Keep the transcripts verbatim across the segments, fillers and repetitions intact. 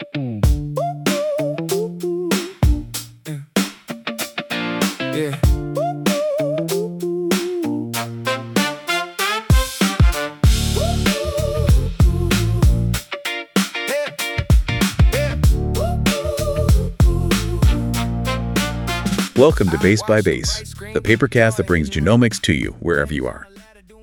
Yeah. Welcome to Base by Base, the papercast that brings genomics to you wherever you are.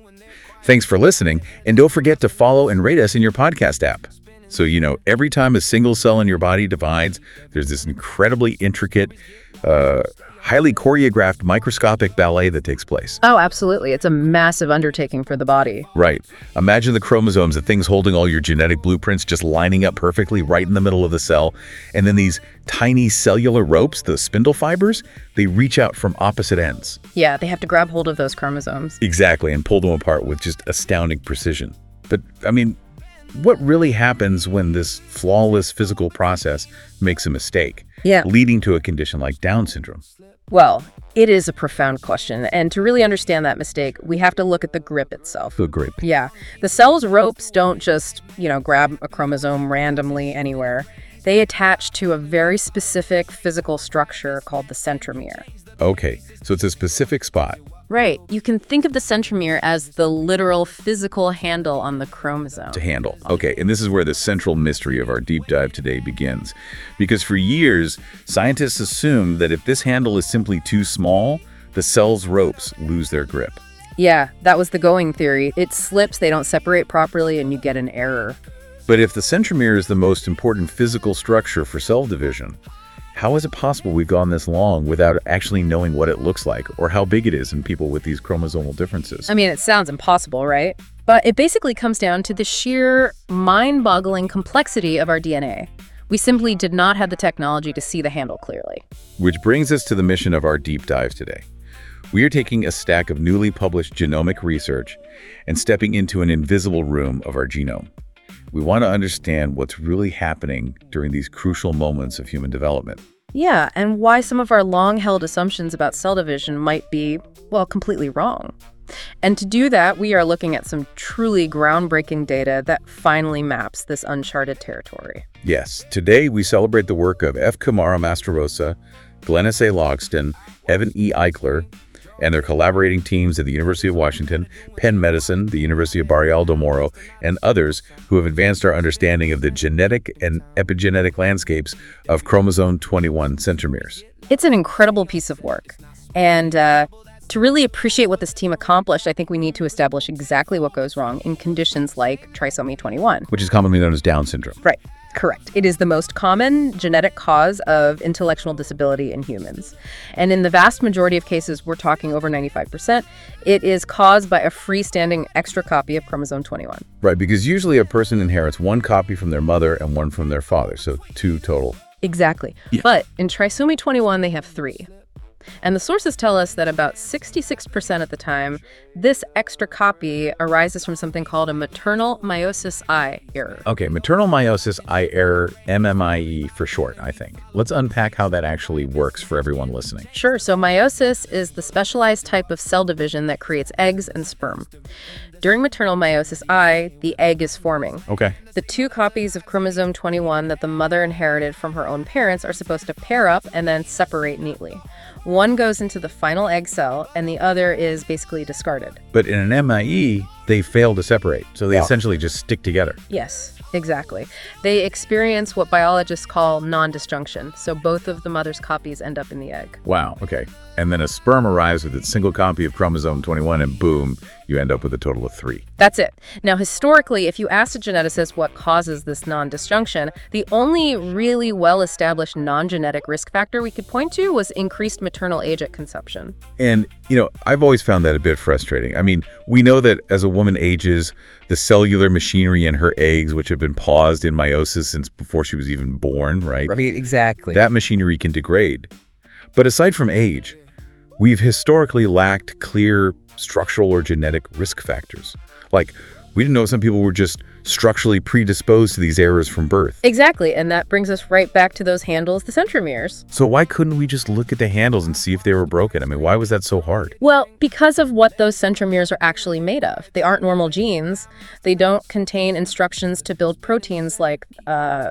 Thanks for listening, and don't forget to follow and rate us in your podcast app. So you know every time a single cell in your body divides, there's this incredibly intricate, uh, highly choreographed microscopic ballet that takes place. Oh, absolutely. It's a massive undertaking for the body. Right. Imagine the chromosomes, the things holding all your genetic blueprints just lining up perfectly right in the middle of the cell. And then these tiny cellular ropes, the spindle fibers, they reach out from opposite ends. Yeah, they have to grab hold of those chromosomes. Exactly, and pull them apart with just astounding precision. But, I mean, what really happens when this flawless physical process makes a mistake, Yeah. leading to a condition like Down syndrome? Well, it is a profound question. And to really understand that mistake, we have to look at the grip itself. The grip. Yeah. The cell's ropes don't just, you know, grab a chromosome randomly anywhere. They attach to a very specific physical structure called the centromere. Okay, so it's a specific spot. Right. You can think of the centromere as the literal physical handle on the chromosome. To handle. Okay, and this is where the central mystery of our deep dive today begins. Because for years, scientists assumed that if this handle is simply too small, the cell's ropes lose their grip. Yeah, that was the going theory. It slips, they don't separate properly, and you get an error. But if the centromere is the most important physical structure for cell division, how is it possible we've gone this long without actually knowing what it looks like or how big it is in people with these chromosomal differences? I mean, it sounds impossible, right? But it basically comes down to the sheer mind-boggling complexity of our D N A. We simply did not have the technology to see the handle clearly. Which brings us to the mission of our deep dive today. We are taking a stack of newly published genomic research and stepping into an invisible room of our genome. We want to understand what's really happening during these crucial moments of human development. Yeah, and why some of our long-held assumptions about cell division might be, well, completely wrong. And to do that, we are looking at some truly groundbreaking data that finally maps this uncharted territory. Yes, today we celebrate the work of F. Kumara Mastarosa, Glennis A. Logston, Evan E. Eichler, and their collaborating teams at the University of Washington, Penn Medicine, the University of Barreal del Moro, and others who have advanced our understanding of the genetic and epigenetic landscapes of chromosome twenty-one centromeres. It's an incredible piece of work. And uh, to really appreciate what this team accomplished, I think we need to establish exactly what goes wrong in conditions like trisomy twenty-one. Which is commonly known as Down syndrome. Right. Correct. It is the most common genetic cause of intellectual disability in humans. And in the vast majority of cases, we're talking over ninety-five percent, it is caused by a freestanding extra copy of chromosome twenty-one. Right, because usually a person inherits one copy from their mother and one from their father, so two total. Exactly. Yeah. But in trisomy twenty-one, they have three. And the sources tell us that about sixty-six percent of the time, this extra copy arises from something called a maternal meiosis I error. Okay, maternal meiosis I error, M M I E for short, I think. Let's unpack how that actually works for everyone listening. Sure. So meiosis is the specialized type of cell division that creates eggs and sperm. During maternal meiosis I, the egg is forming. Okay. The two copies of chromosome twenty-one that the mother inherited from her own parents are supposed to pair up and then separate neatly. One goes into the final egg cell, and the other is basically discarded. But in an M I E, they fail to separate, so they Yeah. essentially just stick together. Yes, exactly. They experience what biologists call non-disjunction, so both of the mother's copies end up in the egg. Wow, okay. And then a sperm arrives with its single copy of chromosome twenty-one, and boom, you end up with a total of three. That's it. Now, historically, if you asked a geneticist what causes this non-disjunction, the only really well-established non-genetic risk factor we could point to was increased maternal age at conception. And, you know, I've always found that a bit frustrating. I mean, we know that as a woman ages, the cellular machinery in her eggs, which have been paused in meiosis since before she was even born, right? Right, exactly. That machinery can degrade. But aside from age, we've historically lacked clear structural or genetic risk factors. Like, we didn't know some people were just structurally predisposed to these errors from birth. Exactly, and that brings us right back to those handles, the centromeres. So why couldn't we just look at the handles and see if they were broken? I mean, why was that so hard? Well, because of what those centromeres are actually made of. They aren't normal genes. They don't contain instructions to build proteins like uh,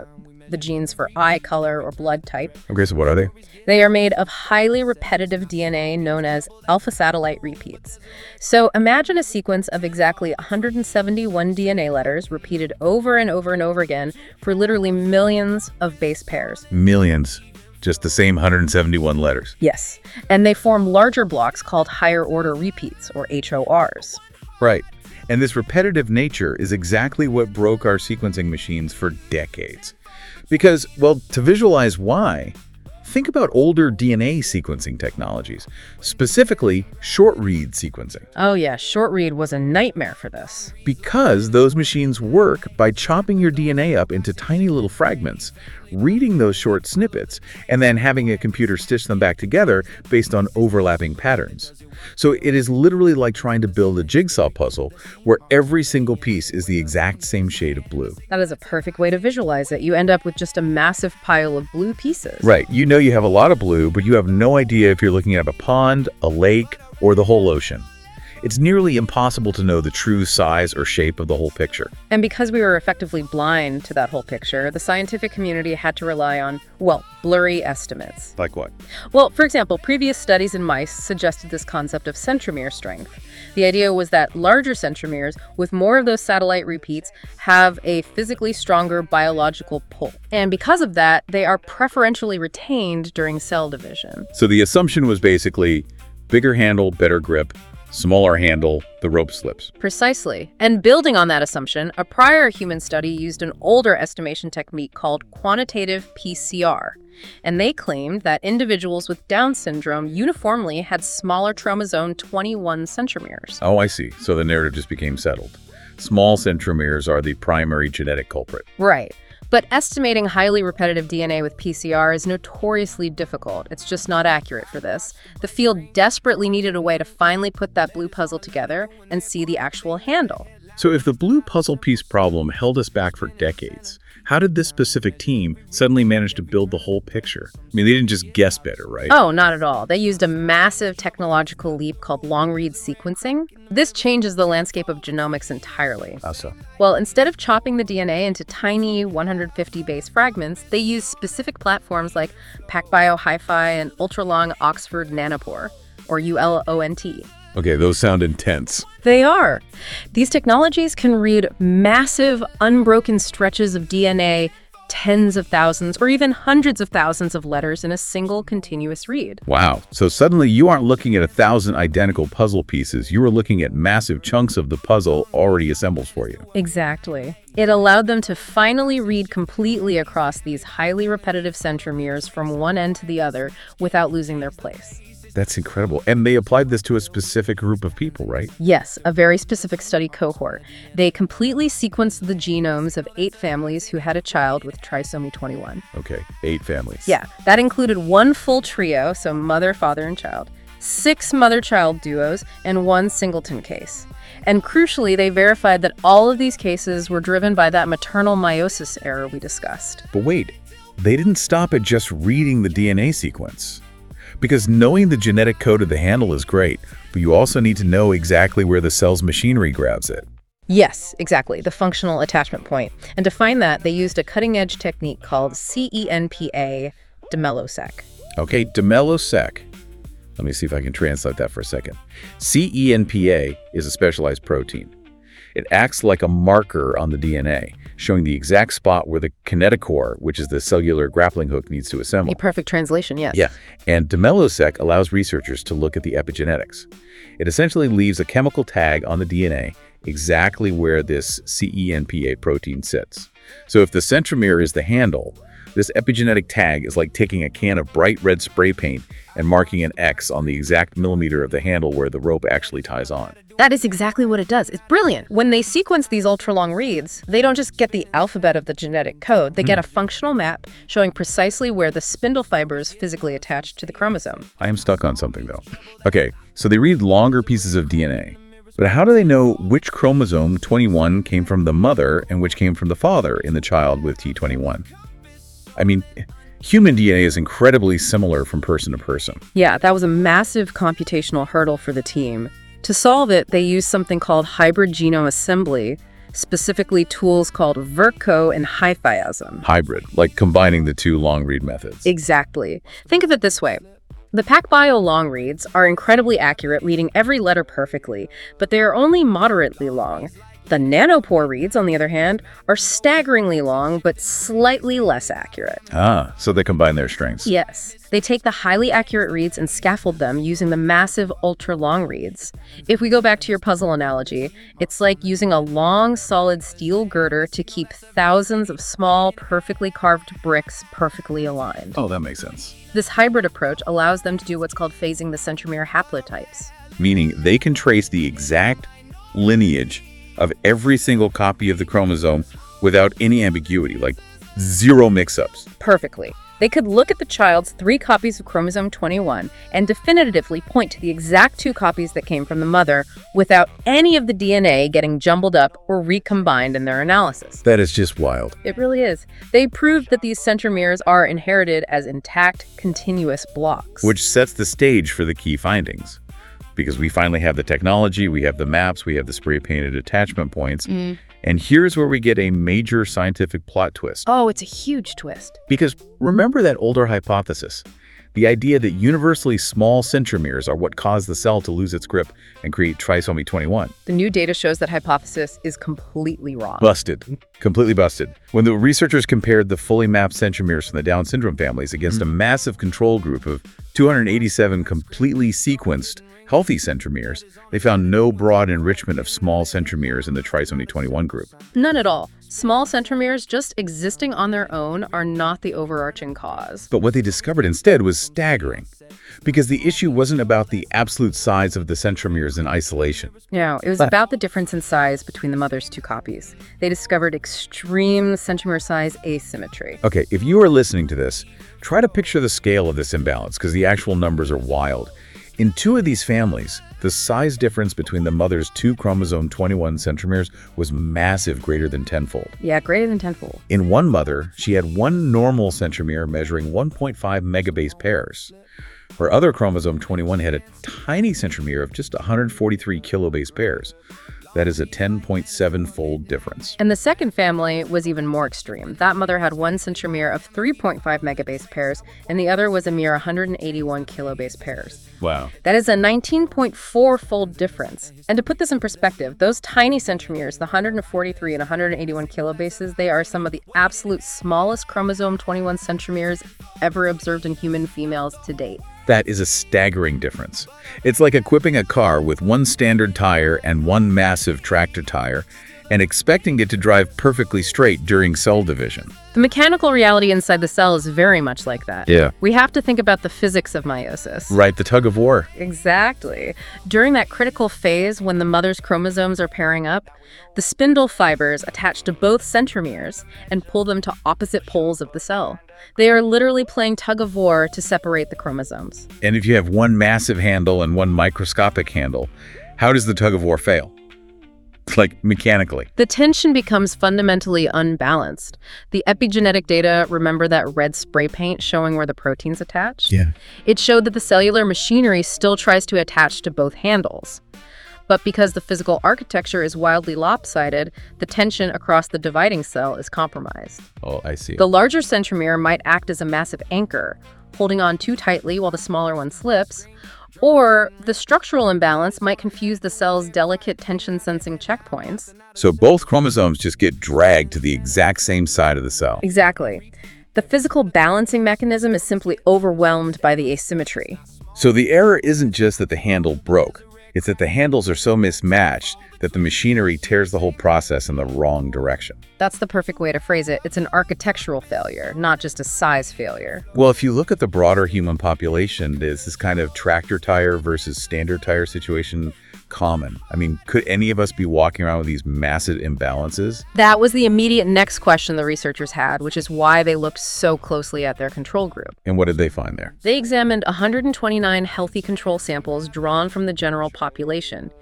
the genes for eye color or blood type. Okay, so what are they? They are made of highly repetitive D N A known as alpha satellite repeats. So imagine a sequence of exactly one hundred seventy-one D N A letters repeated over and over and over again for literally millions of base pairs. Millions. Just the same one hundred seventy-one letters. Yes, and they form larger blocks called higher order repeats, or H O Rs. Right. And this repetitive nature is exactly what broke our sequencing machines for decades. Because, well, to visualize why, think about older D N A sequencing technologies, specifically short-read sequencing. Oh yeah, short-read was a nightmare for this. Because those machines work by chopping your D N A up into tiny little fragments, reading those short snippets, and then having a computer stitch them back together based on overlapping patterns. So it is literally like trying to build a jigsaw puzzle where every single piece is the exact same shade of blue. That is a perfect way to visualize it. You end up with just a massive pile of blue pieces. Right. You know you have a lot of blue, but you have no idea if you're looking at a pond, a lake, or the whole ocean. It's nearly impossible to know the true size or shape of the whole picture. And because we were effectively blind to that whole picture, the scientific community had to rely on, well, blurry estimates. Like what? Well, for example, previous studies in mice suggested this concept of centromere strength. The idea was that larger centromeres with more of those satellite repeats have a physically stronger biological pull. And because of that, they are preferentially retained during cell division. So the assumption was basically bigger handle, better grip. Smaller handle, the rope slips. Precisely. And building on that assumption, a prior human study used an older estimation technique called quantitative P C R. And they claimed that individuals with Down syndrome uniformly had smaller chromosome twenty-one centromeres. Oh, I see. So the narrative just became settled. Small centromeres are the primary genetic culprit. Right. But estimating highly repetitive D N A with P C R is notoriously difficult. It's just not accurate for this. The field desperately needed a way to finally put that blue puzzle together and see the actual handle. So if the blue puzzle piece problem held us back for decades, how did this specific team suddenly manage to build the whole picture? I mean, they didn't just guess better, right? Oh, not at all. They used a massive technological leap called long-read sequencing. This changes the landscape of genomics entirely. How so? Well, instead of chopping the D N A into tiny one hundred fifty base fragments, they used specific platforms like PacBio HiFi and ultra-long Oxford Nanopore, or U L O N T. Okay, those sound intense. They are. These technologies can read massive, unbroken stretches of D N A, tens of thousands, or even hundreds of thousands of letters in a single continuous read. Wow. So suddenly you aren't looking at a thousand identical puzzle pieces. You are looking at massive chunks of the puzzle already assembled for you. Exactly. It allowed them to finally read completely across these highly repetitive centromeres from one end to the other without losing their place. That's incredible. And they applied this to a specific group of people, right? Yes, a very specific study cohort. They completely sequenced the genomes of eight families who had a child with trisomy twenty-one. Okay, eight families. Yeah, that included one full trio, so mother, father, and child, six mother-child duos, and one singleton case. And crucially, they verified that all of these cases were driven by that maternal meiosis error we discussed. But wait, they didn't stop at just reading the D N A sequence. Because knowing the genetic code of the handle is great, but you also need to know exactly where the cell's machinery grabs it. Yes, exactly, the functional attachment point. And to find that, they used a cutting-edge technique called C E N P A de Mello-Seq. Okay, de Mello-Seq. Let me see if I can translate that for a second. C E N P A is a specialized protein. It acts like a marker on the D N A, showing the exact spot where the kinetochore, which is the cellular grappling hook, needs to assemble. A perfect translation, yes. Yeah, and de Mello-Seq allows researchers to look at the epigenetics. It essentially leaves a chemical tag on the D N A exactly where this C E N P A protein sits. So if the centromere is the handle, this epigenetic tag is like taking a can of bright red spray paint and marking an X on the exact millimeter of the handle where the rope actually ties on. That is exactly what it does. It's brilliant. When they sequence these ultra-long reads, they don't just get the alphabet of the genetic code. They get a functional map showing precisely where the spindle fibers physically attach to the chromosome. I am stuck on something, though. Okay, so they read longer pieces of D N A. But how do they know which chromosome twenty-one came from the mother and which came from the father in the child with T twenty-one? I mean, human D N A is incredibly similar from person to person. Yeah, that was a massive computational hurdle for the team. To solve it, they used something called hybrid genome assembly. specifically tools called Verco and Hifiasm. Hybrid, like combining the two long read methods. Exactly. Think of it this way. The PacBio long reads are incredibly accurate, reading every letter perfectly, but they are only moderately long. The nanopore reads, on the other hand, are staggeringly long, but slightly less accurate. Ah, so they combine their strengths. Yes. They take the highly accurate reads and scaffold them using the massive ultra-long reads. If we go back to your puzzle analogy, it's like using a long, solid steel girder to keep thousands of small, perfectly carved bricks perfectly aligned. Oh, that makes sense. This hybrid approach allows them to do what's called phasing the centromere haplotypes. Meaning they can trace the exact lineage of every single copy of the chromosome without any ambiguity, like zero mix-ups. Perfectly. They could look at the child's three copies of chromosome twenty-one and definitively point to the exact two copies that came from the mother without any of the D N A getting jumbled up or recombined in their analysis. That is just wild. It really is. They proved that these centromeres are inherited as intact, continuous blocks. Which sets the stage for the key findings. Because we finally have the technology, we have the maps, we have the spray-painted attachment points. Mm. And here's where we get a major scientific plot twist. Oh, it's a huge twist. Because remember that older hypothesis? The idea that universally small centromeres are what cause the cell to lose its grip and create trisomy twenty-one. The new data shows that hypothesis is completely wrong. Busted. Completely busted. When the researchers compared the fully mapped centromeres from the Down syndrome families against a massive control group of two hundred eighty-seven completely sequenced healthy centromeres, they found no broad enrichment of small centromeres in the trisomy twenty-one group. None at all. Small centromeres just existing on their own are not the overarching cause. But what they discovered instead was staggering, because the issue wasn't about the absolute size of the centromeres in isolation. No, it was about the difference in size between the mother's two copies. They discovered extreme centromere size asymmetry. Okay, if you are listening to this, try to picture the scale of this imbalance, because the actual numbers are wild. In two of these families, the size difference between the mother's two chromosome twenty-one centromeres was massive, greater than tenfold. Yeah, greater than tenfold. In one mother, she had one normal centromere measuring one point five megabase pairs. Her other chromosome twenty-one had a tiny centromere of just one hundred forty-three kilobase pairs. That is a ten point seven fold difference. And the second family was even more extreme. That mother had one centromere of three point five megabase pairs, and the other was a mere one hundred eighty-one kilobase pairs. Wow. That is a nineteen point four fold difference. And to put this in perspective, those tiny centromeres, the one hundred forty-three and one hundred eighty-one kilobases, they are some of the absolute smallest chromosome twenty-one centromeres ever observed in human females to date. That is a staggering difference. It's like equipping a car with one standard tire and one massive tractor tire and expecting it to drive perfectly straight during cell division. The mechanical reality inside the cell is very much like that. Yeah. We have to think about the physics of meiosis. Right, the tug of war. Exactly. During that critical phase when the mother's chromosomes are pairing up, the spindle fibers attach to both centromeres and pull them to opposite poles of the cell. They are literally playing tug of war to separate the chromosomes. And if you have one massive handle and one microscopic handle, how does the tug of war fail? Like, mechanically. The tension becomes fundamentally unbalanced. The epigenetic data, remember that red spray paint showing where the proteins attach? Yeah. It showed that the cellular machinery still tries to attach to both handles. But because the physical architecture is wildly lopsided, the tension across the dividing cell is compromised. Oh, I see. The larger centromere might act as a massive anchor, holding on too tightly while the smaller one slips, or the structural imbalance might confuse the cell's delicate tension-sensing checkpoints. So both chromosomes just get dragged to the exact same side of the cell. Exactly. The physical balancing mechanism is simply overwhelmed by the asymmetry. So the error isn't just that the handle broke. It's that the handles are so mismatched that the machinery tears the whole process in the wrong direction. That's the perfect way to phrase it. It's an architectural failure, not just a size failure. Well, if you look at the broader human population, there's this kind of tractor tire versus standard tire situation common. I mean, could any of us be walking around with these massive imbalances? That was the immediate next question the researchers had, which is why they looked so closely at their control group. And what did they find there? They examined one hundred twenty-nine healthy control samples drawn from the general population.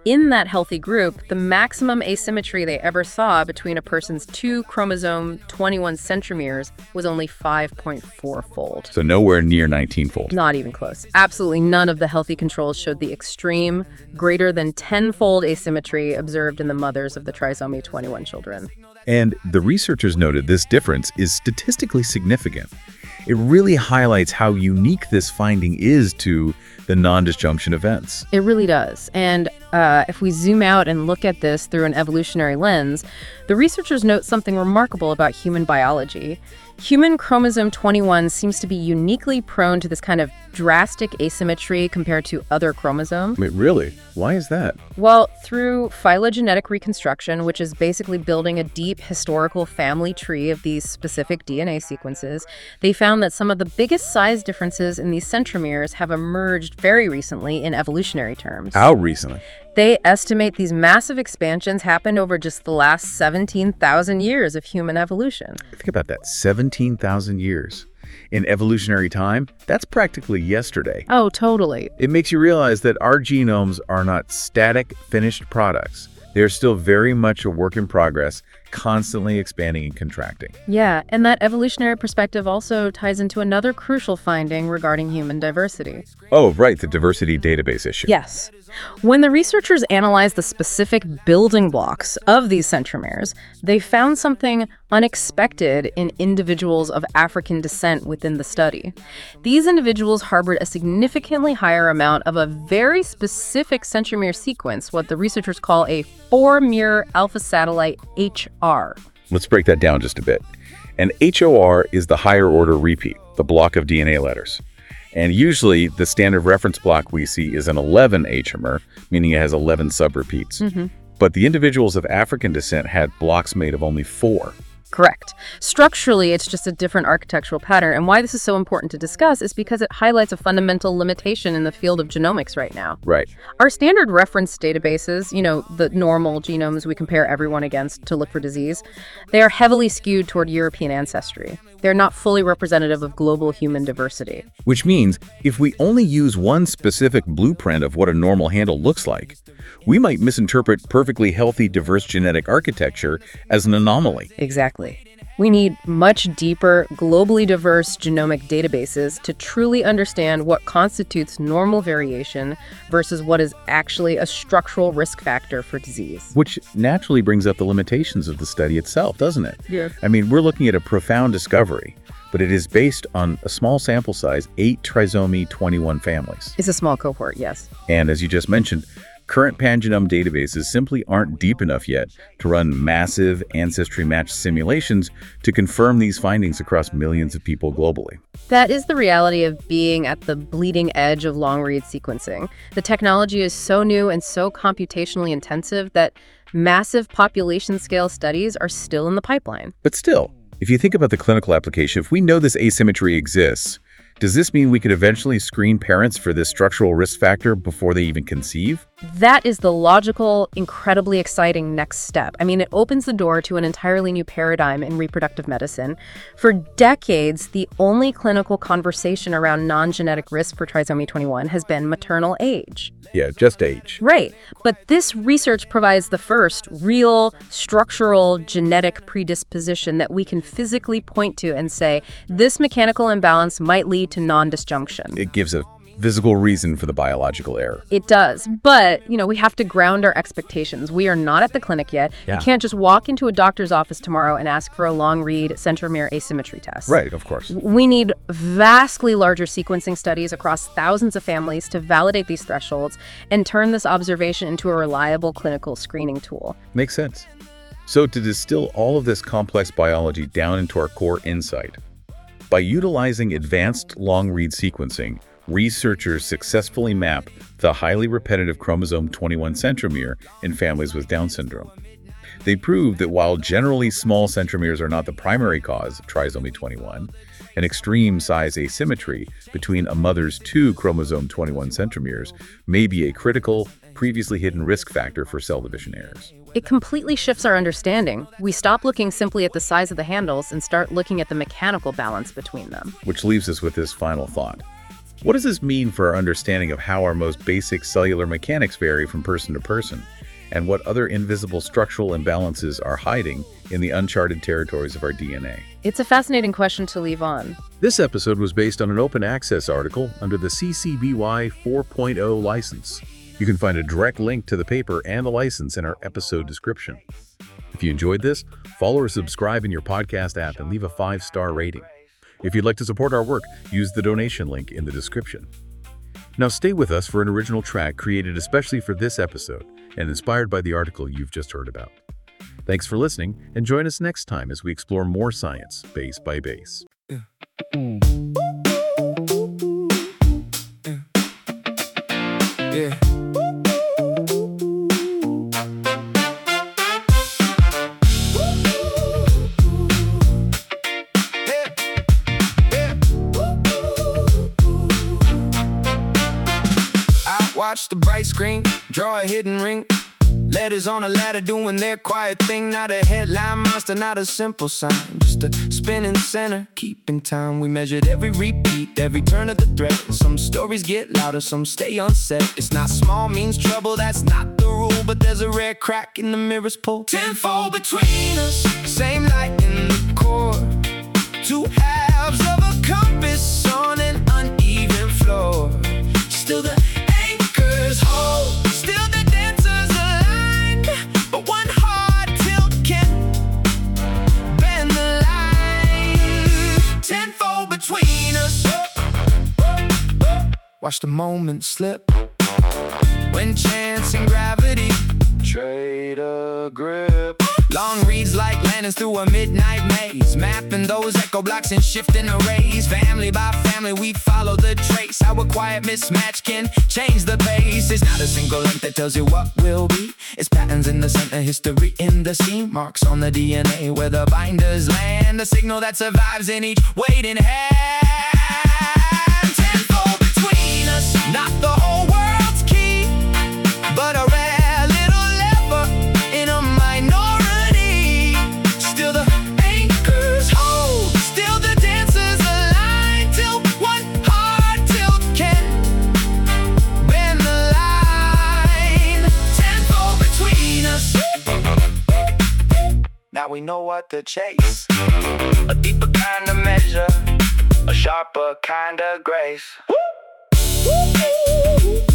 in that healthy group, the maximum asymmetry they ever saw between a person's two chromosome twenty-one centromeres was only five point four fold. So nowhere near nineteen fold. Not even close. Absolutely none of the healthy controls showed the extreme, greater than ten fold asymmetry observed in the mothers of the trisomy twenty-one children. And the researchers noted this difference is statistically significant. It really highlights how unique this finding is to the non-disjunction events. It really does. And uh, if we zoom out and look at this through an evolutionary lens, the researchers note something remarkable about human biology. Human chromosome twenty-one seems to be uniquely prone to this kind of drastic asymmetry compared to other chromosomes. Wait, really? Why is that? Well, through phylogenetic reconstruction, which is basically building a deep historical family tree of these specific D N A sequences, they found that some of the biggest size differences in these centromeres have emerged very recently in evolutionary terms. How recently? They estimate these massive expansions happened over just the last seventeen thousand years of human evolution. Think about that, seventeen thousand years. In evolutionary time, that's practically yesterday. Oh, totally. It makes you realize that our genomes are not static, finished products. They're still very much a work in progress, constantly expanding and contracting. Yeah, and that evolutionary perspective also ties into another crucial finding regarding human diversity. Oh, right, the diversity database issue. Yes. When the researchers analyzed the specific building blocks of these centromeres, they found something unexpected in individuals of African descent within the study. These individuals harbored a significantly higher amount of a very specific centromere sequence, what the researchers call a four-mere alpha satellite H R. Let's break that down just a bit. An H O R is the higher order repeat, the block of D N A letters. And usually the standard reference block we see is an eleven H M R, meaning it has eleven subrepeats. Mm-hmm. But the individuals of African descent had blocks made of only four. Correct. Structurally, it's just a different architectural pattern. And why this is so important to discuss is because it highlights a fundamental limitation in the field of genomics right now. Right. Our standard reference databases, you know, the normal genomes we compare everyone against to look for disease, they are heavily skewed toward European ancestry. They're not fully representative of global human diversity. Which means if we only use one specific blueprint of what a normal handle looks like, we might misinterpret perfectly healthy, diverse genetic architecture as an anomaly. Exactly. We need much deeper, globally diverse genomic databases to truly understand what constitutes normal variation versus what is actually a structural risk factor for disease. Which naturally brings up the limitations of the study itself, doesn't it? Yeah. I mean, we're looking at a profound discovery, but it is based on a small sample size, eight trisomy twenty-one families. It's a small cohort, yes. And as you just mentioned, current pangenome databases simply aren't deep enough yet to run massive ancestry-matched simulations to confirm these findings across millions of people globally. That is the reality of being at the bleeding edge of long-read sequencing. The technology is so new and so computationally intensive that massive population-scale studies are still in the pipeline. But still, if you think about the clinical application, if we know this asymmetry exists, does this mean we could eventually screen parents for this structural risk factor before they even conceive? That is the logical, incredibly exciting next step. I mean, it opens the door to an entirely new paradigm in reproductive medicine. For decades, the only clinical conversation around non-genetic risk for trisomy twenty-one has been maternal age. Yeah, just age. Right. But this research provides the first real structural genetic predisposition that we can physically point to and say, this mechanical imbalance might lead to non-disjunction. It gives a physical reason for the biological error. It does. But, you know, we have to ground our expectations. We are not at the clinic yet. Yeah. You can't just walk into a doctor's office tomorrow and ask for a long-read centromere asymmetry test. Right, of course. We need vastly larger sequencing studies across thousands of families to validate these thresholds and turn this observation into a reliable clinical screening tool. Makes sense. So to distill all of this complex biology down into our core insight, by utilizing advanced long-read sequencing, researchers successfully map the highly repetitive chromosome twenty-one centromere in families with Down syndrome. They prove that while generally small centromeres are not the primary cause of trisomy twenty-one, an extreme size asymmetry between a mother's two chromosome twenty-one centromeres may be a critical, previously hidden risk factor for cell division errors. It completely shifts our understanding. We stop looking simply at the size of the handles and start looking at the mechanical balance between them. Which leaves us with this final thought. What does this mean for our understanding of how our most basic cellular mechanics vary from person to person, and what other invisible structural imbalances are hiding in the uncharted territories of our D N A? It's a fascinating question to leave on. This episode was based on an open access article under the C C B Y four point oh license. You can find a direct link to the paper and the license in our episode description. If you enjoyed this, follow or subscribe in your podcast app and leave a five-star rating. If you'd like to support our work, use the donation link in the description. Now stay with us for an original track created especially for this episode and inspired by the article you've just heard about. Thanks for listening, and join us next time as we explore more science, base by base. Yeah. Yeah. Watch the bright screen, draw a hidden ring. Letters on a ladder doing their quiet thing. Not a headline monster, not a simple sign. Just a spinning center, keeping time. We measured every repeat, every turn of the thread. Some stories get louder, some stay unsaid. It's not small means trouble, that's not the rule. But there's a rare crack in the mirror's pull. Tenfold between us, same light in the core. Two halves of a compass on an uneven floor. Still the hold, still the dancers aligned, but one hard tilt can bend the line. Tenfold between us. Watch the moment slip when chance and gravity trade a grip. Long reads like lanterns through a midnight maze, mapping those echo blocks and shifting arrays. Family by family we follow the trace. How a quiet mismatch can change the pace. It's not a single link that tells you what will be. It's patterns in the center, history in the seam, marks on the D N A where the binders land. A signal that survives in each waiting hand. Tenfold between us, not the whole world's key, but a rare little lever in a minority. Still the anchors hold, still the dancers align, till one hard tilt can bend the line. Tenfold between us. Now we know what to chase. A deeper kind of measure, a sharper kind of grace. Woo! Woo!